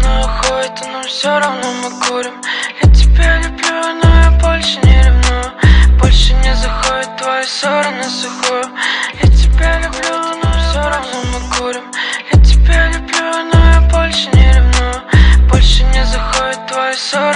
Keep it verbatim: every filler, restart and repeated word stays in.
она уходит, но все равно мы курим. Я тебя люблю, но я больше не ревную. Больше не заходят твои ссоры на сухую. Я тебя люблю, но все равно мы курим. Я тебя люблю, но я больше не ревную. Больше не заходят твои ссоры.